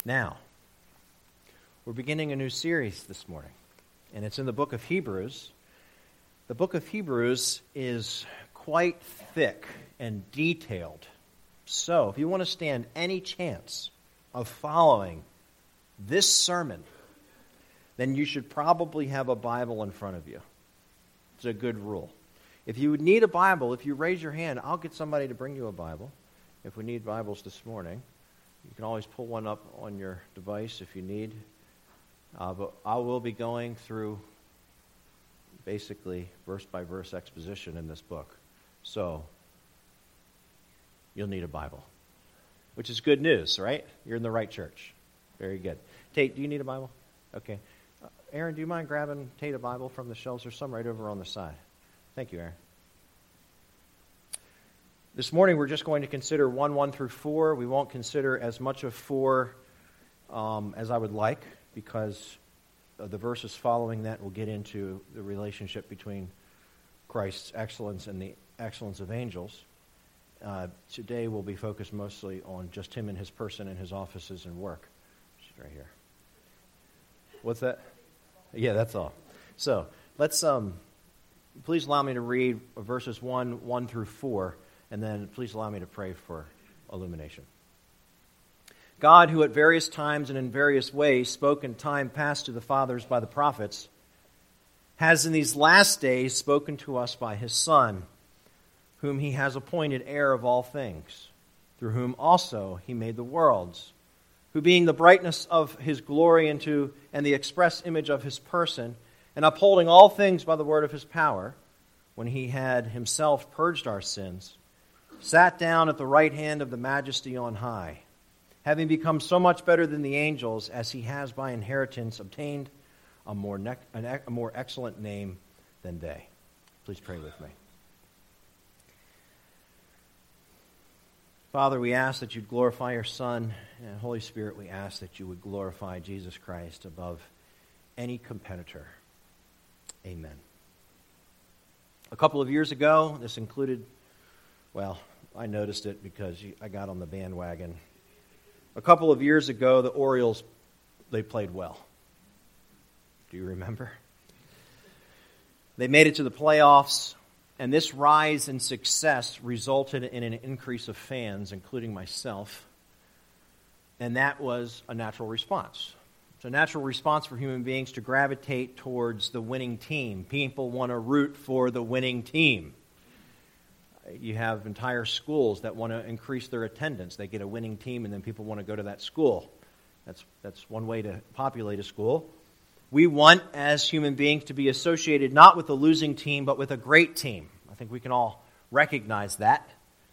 Now, we're beginning a new series this morning, and it's in the book of Hebrews. The book of Hebrews is quite thick and detailed. So, if you want to stand any chance of following this sermon, then you should probably have a Bible in front of you. It's a good rule. If you would need a Bible, if you raise your hand, I'll get somebody to bring you a Bible. If we need Bibles this morning, you can always pull one up on your device if you need. But I will be going through basically verse-by-verse exposition in this book. So, you'll need a Bible, which is good news, right? You're in the right church. Very good. Tate, do you need a Bible? Okay. Aaron, do you mind grabbing Tate a Bible from the shelves? There's some right over on the side. Thank you, Aaron. This morning we're just going to consider 1 through 4. We won't consider as much of 4 as I would like, because the verses following that will get into the relationship between Christ's excellence and the excellence of angels. Today we'll be focused mostly on just him and his person and his offices and work. She's right here. What's that? Yeah, that's all. So let's please allow me to read verses 1 through 4. And then please allow me to pray for illumination. God, who at various times and in various ways spoke in time past to the fathers by the prophets, has in these last days spoken to us by his Son, whom he has appointed heir of all things, through whom also he made the worlds, who being the brightness of his glory and the express image of his person, and upholding all things by the word of his power, when he had himself purged our sins, sat down at the right hand of the majesty on high, having become so much better than the angels, as he has by inheritance obtained a more excellent name than they. Please pray with me. Father, we ask that you'd glorify your Son, and Holy Spirit, we ask that you would glorify Jesus Christ above any competitor. Amen. A couple of years ago, this included, well, I noticed it because I got on the bandwagon. A couple of years ago, the Orioles, they played well. Do you remember? They made it to the playoffs, and this rise in success resulted in an increase of fans, including myself, and that was a natural response. It's a natural response for human beings to gravitate towards the winning team. People want to root for the winning team. You have entire schools that want to increase their attendance. They get a winning team, and then people want to go to that school. That's one way to populate a school. We want, as human beings, to be associated not with a losing team, but with a great team. I think we can all recognize that.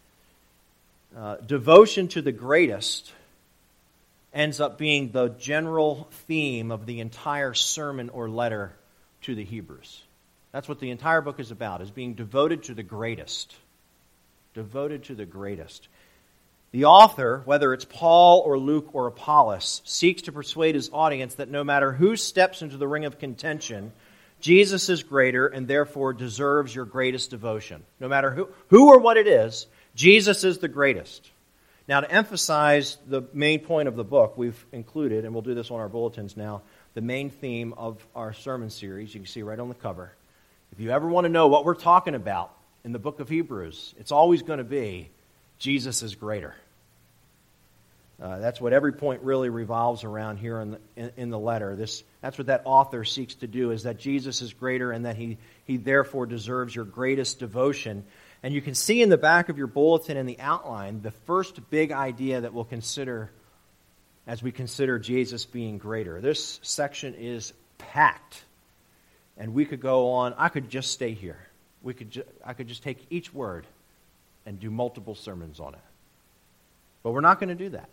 Devotion to the greatest ends up being the general theme of the entire sermon or letter to the Hebrews. That's what the entire book is about, is being devoted to the greatest. Devoted to the greatest. The author, whether it's Paul or Luke or Apollos, seeks to persuade his audience that no matter who steps into the ring of contention, Jesus is greater and therefore deserves your greatest devotion. No matter who or what it is, Jesus is the greatest. Now, to emphasize the main point of the book, we've included, and we'll do this on our bulletins now, the main theme of our sermon series. You can see right on the cover. If you ever want to know what we're talking about in the book of Hebrews, it's always going to be Jesus is greater. That's what every point really revolves around here in the letter. That's what that author seeks to do, is that Jesus is greater and that he therefore deserves your greatest devotion. And you can see in the back of your bulletin in the outline the first big idea that we'll consider as we consider Jesus being greater. This section is packed, and we could go on. I could just stay here. I could just take each word and do multiple sermons on it. But we're not going to do that.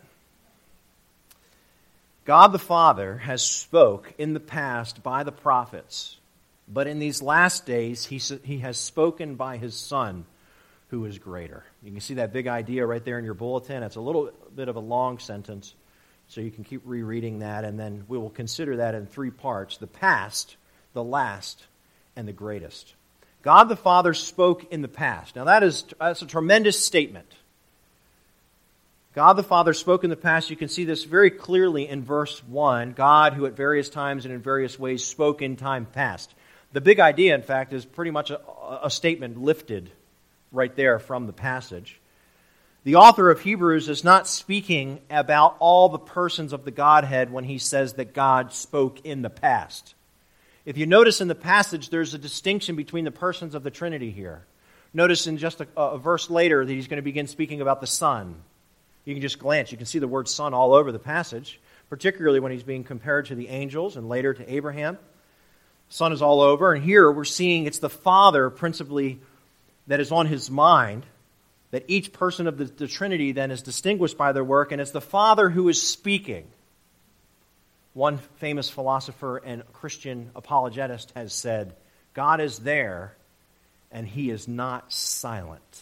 God the Father has spoke in the past by the prophets, but in these last days he has spoken by his Son, who is greater. You can see that big idea right there in your bulletin. It's a little bit of a long sentence, so you can keep rereading that, and then we will consider that in 3 parts: the past, the last, and the greatest. God the Father spoke in the past. Now that's a tremendous statement. God the Father spoke in the past. You can see this very clearly in verse 1. God, who at various times and in various ways spoke in time past. The big idea, in fact, is pretty much a statement lifted right there from the passage. The author of Hebrews is not speaking about all the persons of the Godhead when he says that God spoke in the past. If you notice in the passage, there's a distinction between the persons of the Trinity here. Notice in just a verse later that he's going to begin speaking about the Son. You can just glance. You can see the word Son all over the passage, particularly when he's being compared to the angels and later to Abraham. Son is all over. And here we're seeing it's the Father principally that is on his mind, that each person of the Trinity then is distinguished by their work, and it's the Father who is speaking. One famous philosopher and Christian apologetist has said, God is there, and he is not silent.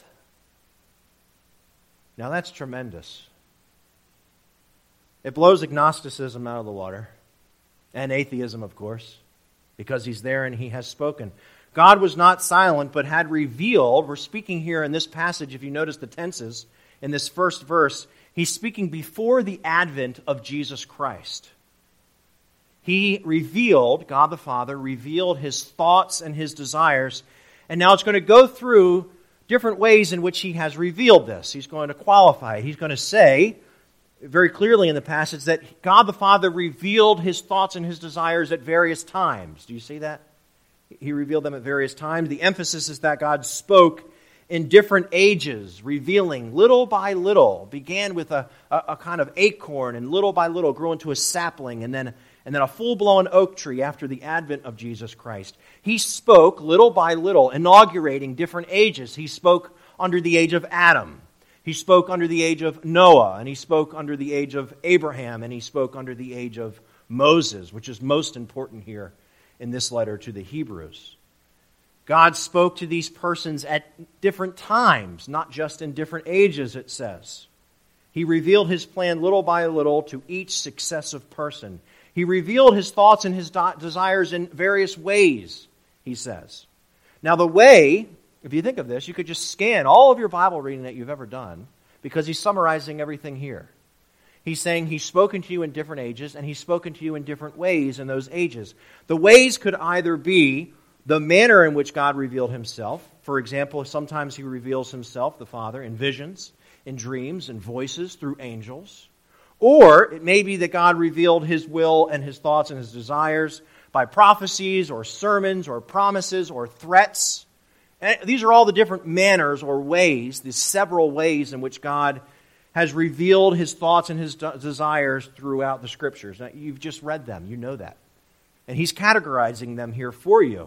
Now that's tremendous. It blows agnosticism out of the water, and atheism, of course, because he's there and he has spoken. God was not silent, but had revealed. We're speaking here in this passage, if you notice the tenses, in this first verse, he's speaking before the advent of Jesus Christ. He revealed, God the Father, revealed his thoughts and his desires, and now it's going to go through different ways in which he has revealed this. He's going to qualify it. He's going to say very clearly in the passage that God the Father revealed his thoughts and his desires at various times. Do you see that? He revealed them at various times. The emphasis is that God spoke in different ages, revealing little by little. Began with a kind of acorn, and little by little grew into a sapling, and then a full-blown oak tree after the advent of Jesus Christ. He spoke little by little, inaugurating different ages. He spoke under the age of Adam. He spoke under the age of Noah, and he spoke under the age of Abraham, and he spoke under the age of Moses, which is most important here in this letter to the Hebrews. God spoke to these persons at different times, not just in different ages, it says. He revealed his plan little by little to each successive person. He revealed his thoughts and his desires in various ways, he says. Now the way, if you think of this, you could just scan all of your Bible reading that you've ever done, because he's summarizing everything here. He's saying he's spoken to you in different ages, and he's spoken to you in different ways in those ages. The ways could either be the manner in which God revealed himself. For example, sometimes he reveals himself, the Father, in visions, in dreams, in voices, through angels. Or it may be that God revealed his will and his thoughts and his desires by prophecies or sermons or promises or threats. And these are all the different manners or ways, the several ways in which God has revealed his thoughts and his desires throughout the Scriptures. Now, you've just read them. You know that. And he's categorizing them here for you.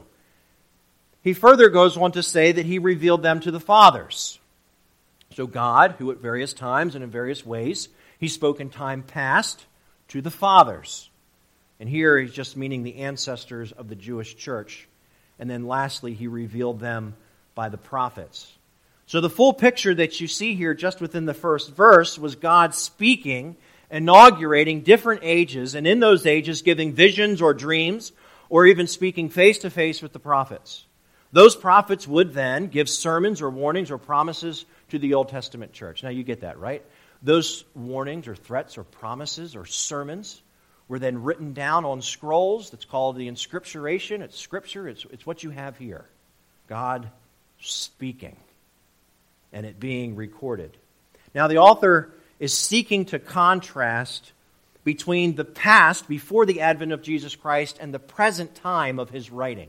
He further goes on to say that he revealed them to the fathers. So God, who at various times and in various ways, he spoke in time past to the fathers. And here he's just meaning the ancestors of the Jewish church. And then lastly, he revealed them by the prophets. So the full picture that you see here just within the first verse was God speaking, inaugurating different ages, and in those ages giving visions or dreams, or even speaking face to face with the prophets. Those prophets would then give sermons or warnings or promises to the Old Testament church. Now you get that, right? Those warnings or threats or promises or sermons were then written down on scrolls. That's called the inscripturation. It's Scripture. It's what you have here. God speaking and it being recorded. Now the author is seeking to contrast between the past, before the advent of Jesus Christ, and the present time of his writing.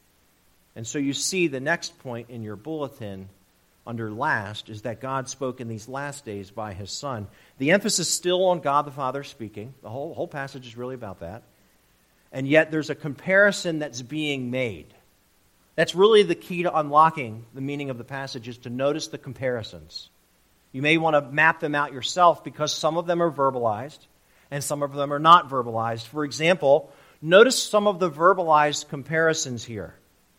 And so you see the next point in your bulletin under last is that God spoke in these last days by his Son. The emphasis still on God the Father speaking. The whole passage is really about that. And yet there's a comparison that's being made. That's really the key to unlocking the meaning of the passage, is to notice the comparisons. You may want to map them out yourself because some of them are verbalized and some of them are not verbalized. For example, notice some of the verbalized comparisons here.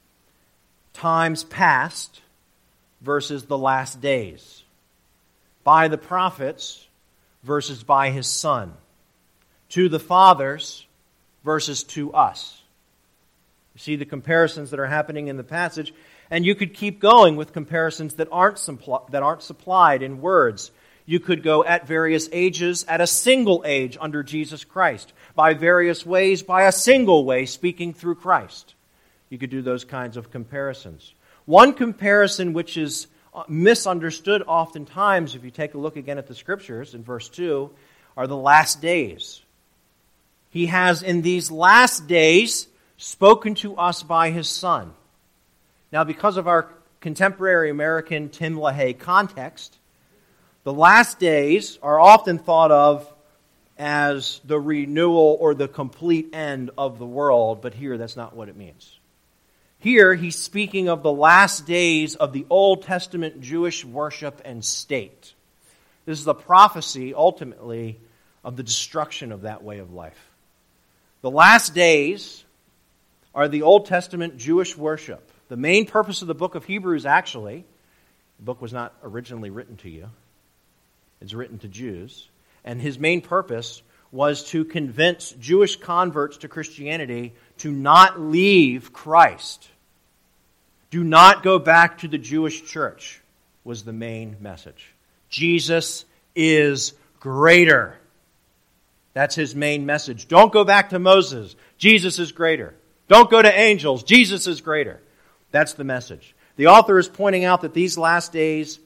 Times past versus the last days. By the prophets versus by his Son. To the fathers versus to us. You see the comparisons that are happening in the passage, and you could keep going with comparisons that aren't supplied in words. You could go at various ages, at a single age under Jesus Christ, by various ways, by a single way, speaking through Christ. You could do those kinds of comparisons. One comparison which is misunderstood oftentimes, if you take a look again at the Scriptures in verse 2, are the last days. He has in these last days spoken to us by His Son. Now, because of our contemporary American Tim LaHaye context, the last days are often thought of as the renewal or the complete end of the world, but here that's not what it means. Here he's speaking of the last days of the Old Testament Jewish worship and state. This is a prophecy, ultimately, of the destruction of that way of life. The last days are the Old Testament Jewish worship. The main purpose of the book of Hebrews, actually, the book was not originally written to you. It's written to Jews. And his main purpose was to convince Jewish converts to Christianity to not leave Christ. Do not go back to the Jewish church, was the main message. Jesus is greater. That's his main message. Don't go back to Moses. Jesus is greater. Don't go to angels. Jesus is greater. That's the message. The author is pointing out that these last days,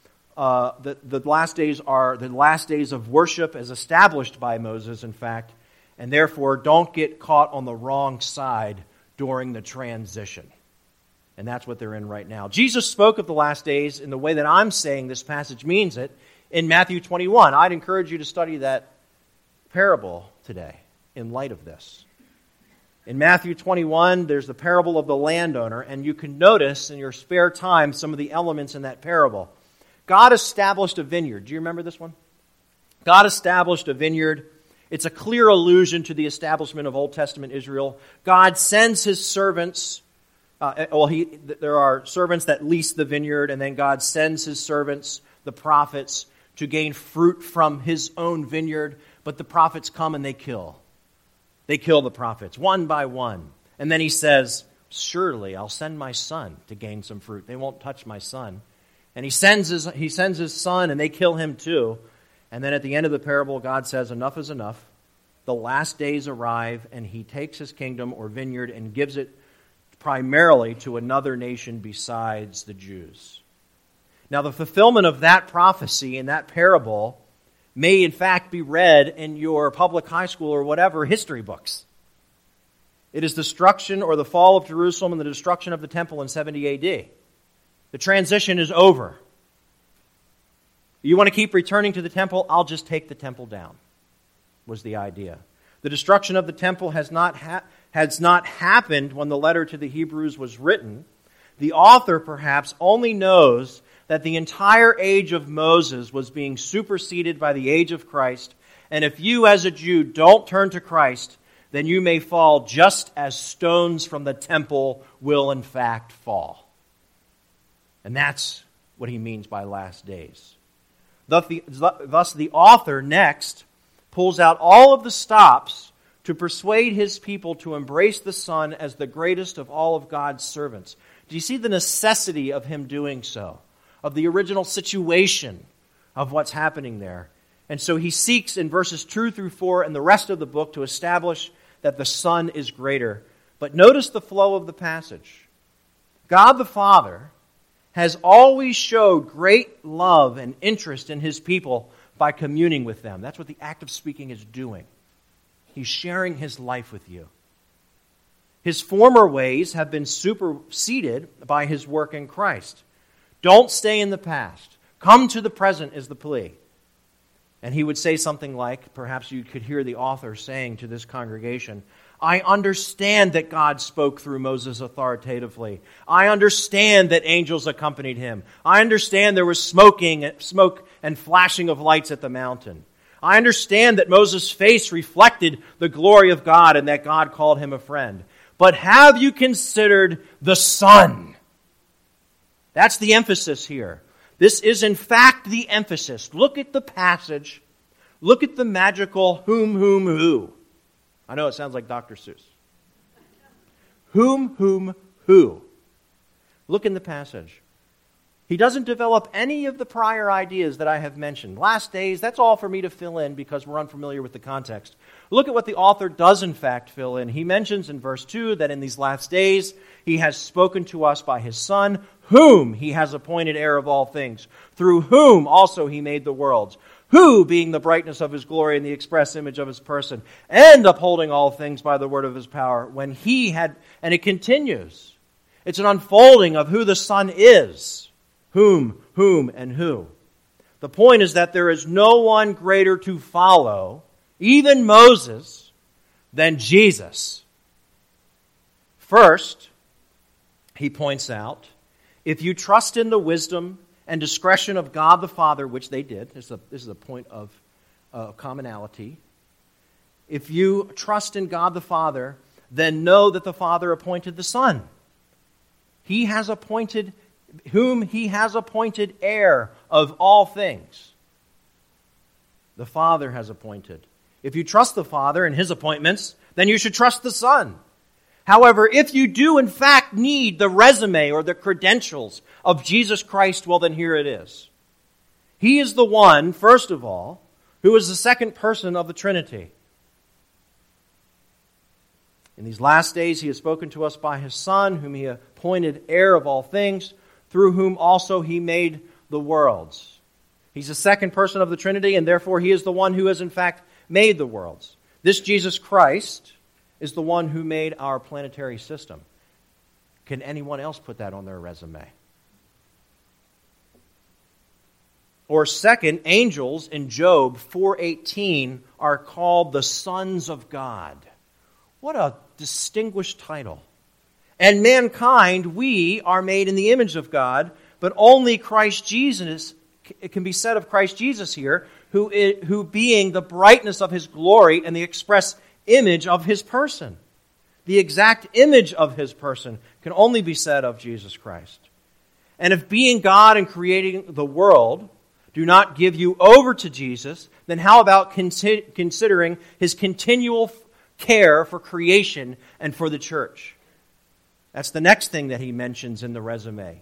the last days are the last days of worship as established by Moses, in fact, and therefore don't get caught on the wrong side during the transition. And that's what they're in right now. Jesus spoke of the last days in the way that I'm saying this passage means it in Matthew 21. I'd encourage you to study that parable today in light of this. In Matthew 21, there's the parable of the landowner, and you can notice in your spare time some of the elements in that parable. God established a vineyard. Do you remember this one? God established a vineyard. It's a clear allusion to the establishment of Old Testament Israel. God sends His servants. There are servants that lease the vineyard, and then God sends His servants, the prophets, to gain fruit from His own vineyard. But the prophets come and they kill. They kill the prophets, one by one. And then He says, surely I'll send my son to gain some fruit. They won't touch my son. And He sends His son, and they kill him too. And then at the end of the parable, God says, enough is enough. The last days arrive, and He takes His kingdom or vineyard and gives it primarily to another nation besides the Jews. Now, the fulfillment of that prophecy in that parable may in fact be read in your public high school or whatever history books. It is the destruction or the fall of Jerusalem and the destruction of the temple in 70 AD. The transition is over. You want to keep returning to the temple? I'll just take the temple down, was the idea. The destruction of the temple has not happened when the letter to the Hebrews was written. The author perhaps only knows that the entire age of Moses was being superseded by the age of Christ, and if you as a Jew don't turn to Christ, then you may fall just as stones from the temple will in fact fall. And that's what he means by last days. Thus the author next pulls out all of the stops to persuade his people to embrace the Son as the greatest of all of God's servants. Do you see the necessity of him doing so? Of the original situation of what's happening there. And so he seeks in verses 2 through 4 and the rest of the book to establish that the Son is greater. But notice the flow of the passage. God the Father has always showed great love and interest in His people by communing with them. That's what the act of speaking is doing. He's sharing His life with you. His former ways have been superseded by His work in Christ. Don't stay in the past. Come to the present is the plea. And he would say something like, perhaps you could hear the author saying to this congregation, I understand that God spoke through Moses authoritatively. I understand that angels accompanied him. I understand there was smoke and flashing of lights at the mountain. I understand that Moses' face reflected the glory of God and that God called him a friend. But have you considered the Son? That's the emphasis here. This is in fact the emphasis. Look at the passage. Look at the magical who. I know it sounds like Dr. Seuss. Who. Look in the passage. He doesn't develop any of the prior ideas that I have mentioned. Last days, that's all for me to fill in because we're unfamiliar with the context. Look at what the author does in fact fill in. He mentions in verse 2 that in these last days he has spoken to us by his Son, whom he has appointed heir of all things, through whom also he made the worlds, who, being the brightness of his glory and the express image of his person, and upholding all things by the word of his power, when he had, and it continues. It's an unfolding of who the Son is. Whom, and who. The point is that there is no one greater to follow, even Moses, than Jesus. First, he points out, if you trust in the wisdom and discretion of God the Father, which they did, this is a point of commonality. If you trust in God the Father, then know that the Father appointed the Son. He has appointed whom he has appointed heir of all things. The Father has appointed. If you trust the Father and his appointments, then you should trust the Son. However, if you do in fact need the resume or the credentials of Jesus Christ, well then here it is. He is the one, first of all, who is the second person of the Trinity. In these last days he has spoken to us by his Son, whom he appointed heir of all things, through whom also he made the worlds. He's the second person of the Trinity, and therefore he is the one who has in fact made the worlds. This Jesus Christ is the one who made our planetary system. Can anyone else put that on their resume? Or second, angels in Job 4:18 are called the sons of God. What a distinguished title. And mankind, we are made in the image of God, but only Christ Jesus, it can be said of Christ Jesus here, who being the brightness of his glory and the express image of his person. The exact image of his person can only be said of Jesus Christ. And if being God and creating the world do not give you over to Jesus, then how about considering his continual care for creation and for the church? That's the next thing that he mentions in the resume.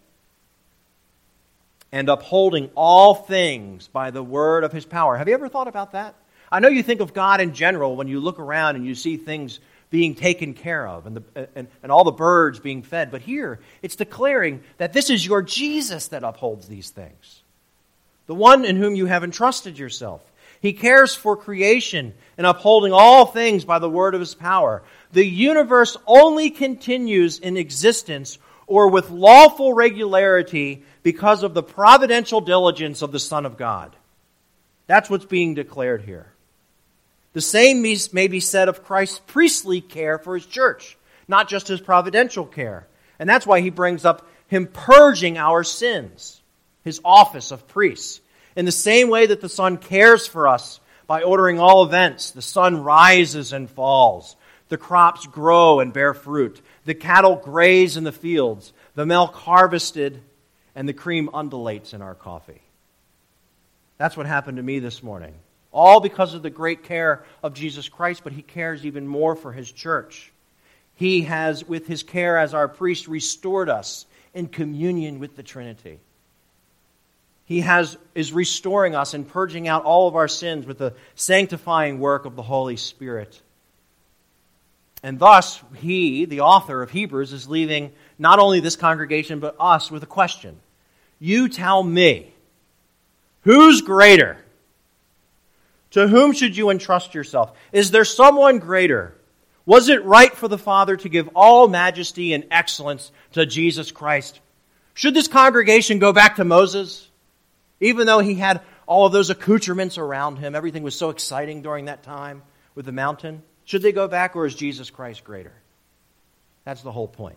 And upholding all things by the word of his power. Have you ever thought about that? I know you think of God in general when you look around and you see things being taken care of and all the birds being fed. But here, it's declaring that this is your Jesus that upholds these things. The one in whom you have entrusted yourself. He cares for creation and upholding all things by the word of his power. The universe only continues in existence or with lawful regularity because of the providential diligence of the Son of God. That's what's being declared here. The same may be said of Christ's priestly care for his church, not just his providential care. And that's why he brings up him purging our sins, his office of priest. In the same way that the Son cares for us by ordering all events, the sun rises and falls, the crops grow and bear fruit, the cattle graze in the fields, the milk harvested, and the cream undulates in our coffee. That's what happened to me this morning. All because of the great care of Jesus Christ, but he cares even more for his church. He has, with his care as our priest, restored us in communion with the Trinity. He is restoring us and purging out all of our sins with the sanctifying work of the Holy Spirit. And thus, he, the author of Hebrews, is leaving not only this congregation, but us with a question. You tell me, who's greater? To whom should you entrust yourself? Is there someone greater? Was it right for the Father to give all majesty and excellence to Jesus Christ? Should this congregation go back to Moses? Even though he had all of those accoutrements around him, everything was so exciting during that time with the mountain. Should they go back, or is Jesus Christ greater? That's the whole point.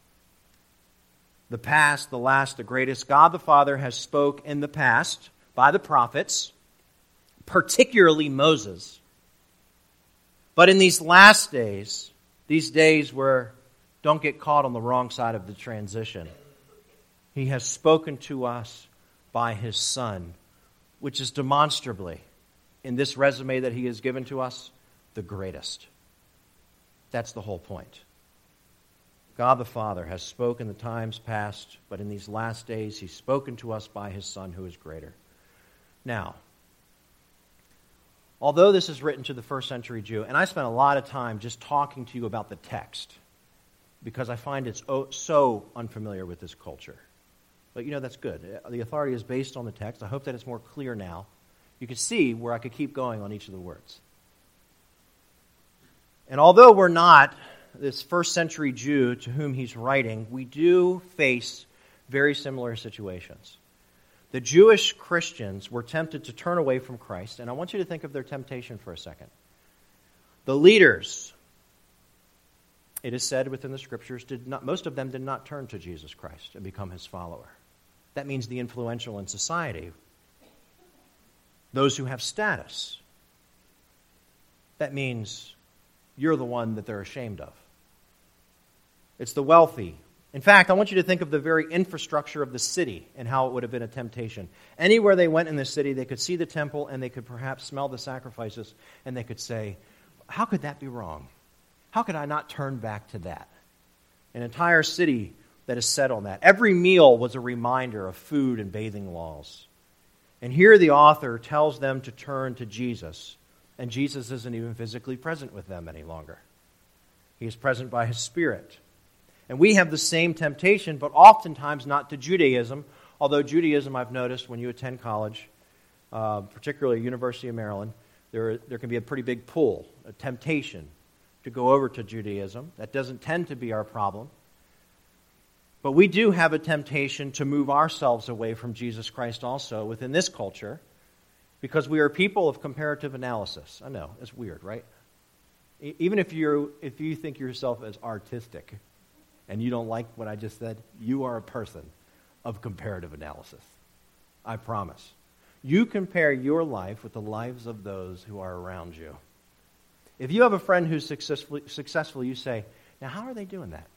The past, the last, the greatest. God the Father has spoke in the past by the prophets, particularly Moses. But in these last days, these days where don't get caught on the wrong side of the transition, he has spoken to us by his Son, which is demonstrably, in this resume that he has given to us, the greatest. That's the whole point. God the Father has spoken the times past, but in these last days he's spoken to us by his Son who is greater. Now, although this is written to the first century Jew, and I spent a lot of time just talking to you about the text, because I find it's so unfamiliar with this culture. But that's good. The authority is based on the text. I hope that it's more clear now. You can see where I could keep going on each of the words. And although we're not this first century Jew to whom he's writing, we do face very similar situations. The Jewish Christians were tempted to turn away from Christ, and I want you to think of their temptation for a second. The leaders, it is said within the Scriptures, most of them did not turn to Jesus Christ and become his follower. That means the influential in society. Those who have status. That means you're the one that they're ashamed of. It's the wealthy. In fact, I want you to think of the very infrastructure of the city and how it would have been a temptation. Anywhere they went in the city, they could see the temple and they could perhaps smell the sacrifices and they could say, how could that be wrong? How could I not turn back to that? An entire city that is set on that. Every meal was a reminder of food and bathing laws. And here the author tells them to turn to Jesus, and Jesus isn't even physically present with them any longer. He is present by his Spirit. And we have the same temptation, but oftentimes not to Judaism, although Judaism, I've noticed, when you attend college, particularly University of Maryland, there can be a pretty big pull, a temptation to go over to Judaism. That doesn't tend to be our problem. But we do have a temptation to move ourselves away from Jesus Christ also within this culture because we are people of comparative analysis. I know, it's weird, right? Even if you think yourself as artistic and you don't like what I just said, you are a person of comparative analysis. I promise. You compare your life with the lives of those who are around you. If you have a friend who's successful, you say, now how are they doing that?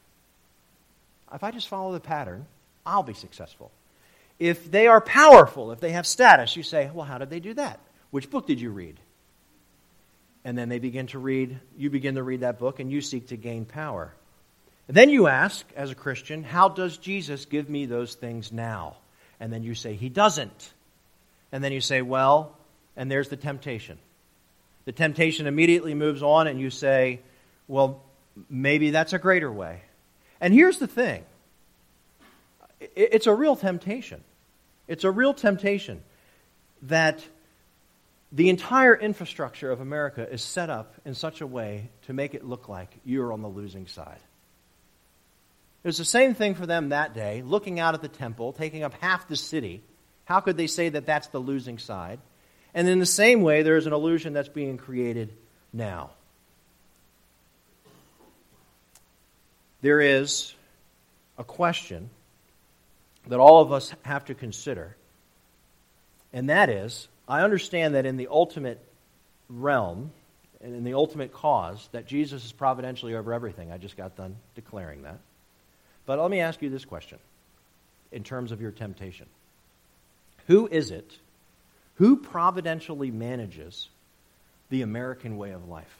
If I just follow the pattern, I'll be successful. If they are powerful, if they have status, you say, well, how did they do that? Which book did you read? And then you begin to read that book, and you seek to gain power. And then you ask, as a Christian, how does Jesus give me those things now? And then you say, he doesn't. And then you say, well, and there's the temptation. The temptation immediately moves on, and you say, well, maybe that's a greater way. And here's the thing. It's a real temptation. It's a real temptation that the entire infrastructure of America is set up in such a way to make it look like you're on the losing side. It was the same thing for them that day, looking out at the temple, taking up half the city. How could they say that that's the losing side? And in the same way, there is an illusion that's being created now. There is a question that all of us have to consider, and that is, I understand that in the ultimate realm and in the ultimate cause that Jesus is providentially over everything. I just got done declaring that. But let me ask you this question in terms of your temptation. Who is it who providentially manages the American way of life?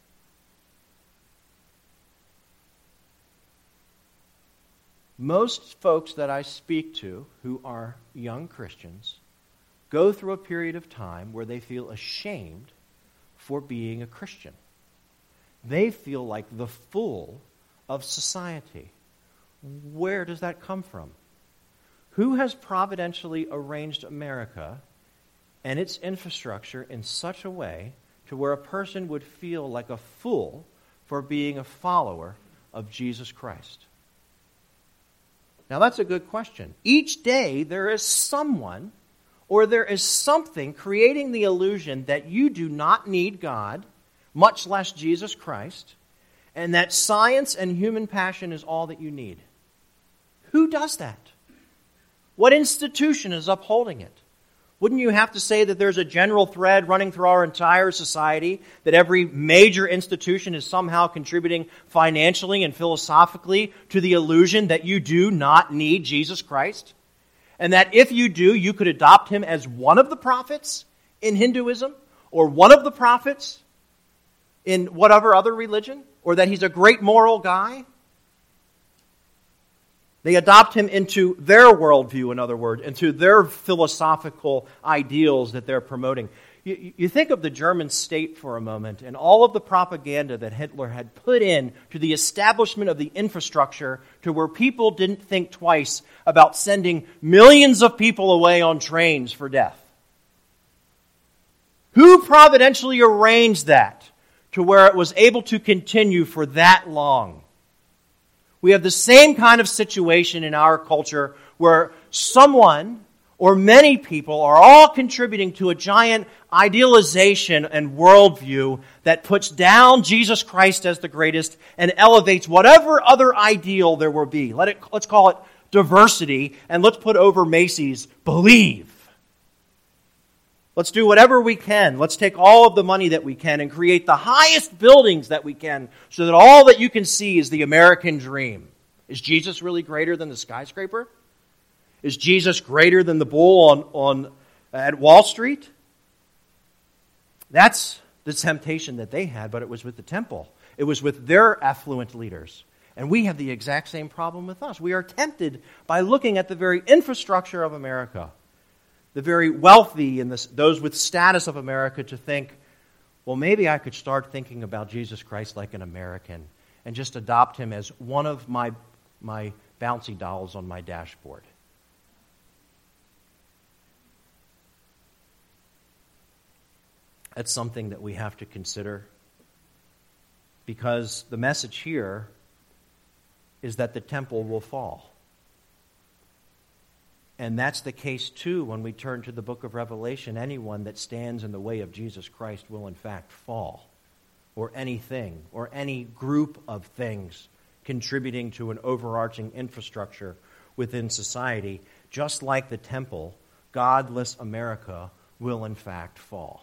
Most folks that I speak to who are young Christians go through a period of time where they feel ashamed for being a Christian. They feel like the fool of society. Where does that come from? Who has providentially arranged America and its infrastructure in such a way to where a person would feel like a fool for being a follower of Jesus Christ? Now, that's a good question. Each day, there is someone or there is something creating the illusion that you do not need God, much less Jesus Christ, and that science and human passion is all that you need. Who does that? What institution is upholding it? Wouldn't you have to say that there's a general thread running through our entire society, that every major institution is somehow contributing financially and philosophically to the illusion that you do not need Jesus Christ? And that if you do, you could adopt him as one of the prophets in Hinduism, or one of the prophets in whatever other religion, or that he's a great moral guy? They adopt him into their worldview, in other words, into their philosophical ideals that they're promoting. You think of the German state for a moment and all of the propaganda that Hitler had put in to the establishment of the infrastructure to where people didn't think twice about sending millions of people away on trains for death. Who providentially arranged that to where it was able to continue for that long? We have the same kind of situation in our culture where someone or many people are all contributing to a giant idealization and worldview that puts down Jesus Christ as the greatest and elevates whatever other ideal there will be. Let's call it diversity, and let's put over Macy's believe. Let's do whatever we can. Let's take all of the money that we can and create the highest buildings that we can so that all that you can see is the American dream. Is Jesus really greater than the skyscraper? Is Jesus greater than the bull at Wall Street? That's the temptation that they had, but it was with the temple. It was with their affluent leaders. And we have the exact same problem with us. We are tempted by looking at the very infrastructure of America, the very wealthy and those with status of America, to think, well, maybe I could start thinking about Jesus Christ like an American and just adopt him as one of my bouncy dolls on my dashboard. That's something that we have to consider, because the message here is that the temple will fall. And that's the case, too, when we turn to the book of Revelation. Anyone that stands in the way of Jesus Christ will, in fact, fall. Or anything, or any group of things contributing to an overarching infrastructure within society, just like the temple, godless America will, in fact, fall.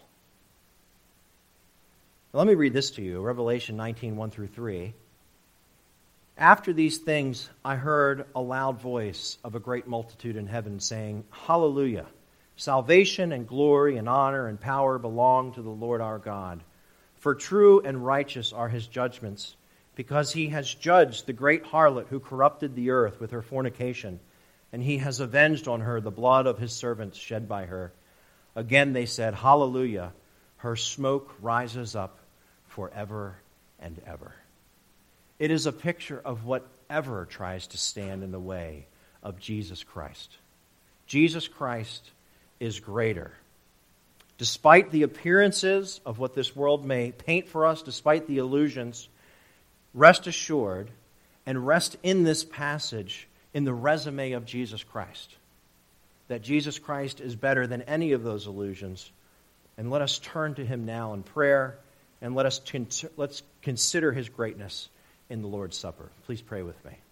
Now, let me read this to you, Revelation 19, 1 through 3. After these things, I heard a loud voice of a great multitude in heaven saying, Hallelujah! Salvation and glory and honor and power belong to the Lord our God. For true and righteous are his judgments, because he has judged the great harlot who corrupted the earth with her fornication, and he has avenged on her the blood of his servants shed by her. Again they said, Hallelujah! Her smoke rises up forever and ever. It is a picture of whatever tries to stand in the way of Jesus Christ. Jesus Christ is greater. Despite the appearances of what this world may paint for us, despite the illusions, rest assured and rest in this passage in the resume of Jesus Christ, that Jesus Christ is better than any of those illusions. And let us turn to him now in prayer, and let's consider his greatness in the Lord's Supper. Please pray with me.